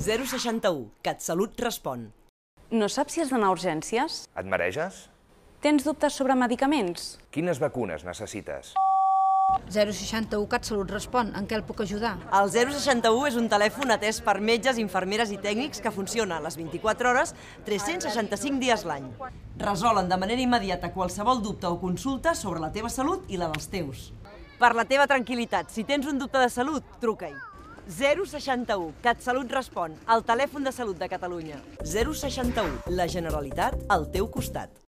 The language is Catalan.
061, CatSalut respon. No saps si has d'anar a urgències? Et mareges? Tens dubtes sobre medicaments? Quines vacunes necessites? 061 CatSalut respon. En què el puc ajudar? El 061 és un telèfon atès per metges, infermeres i tècnics que funciona a les 24 hores, 365 dies l'any. Resolen de manera immediata qualsevol dubte o consulta sobre la teva salut i la dels teus. Per la teva tranquil·litat, si tens un dubte de salut, truca-hi. 061, CatSalut respon, el telèfon de salut de Catalunya. 061, la Generalitat al teu costat.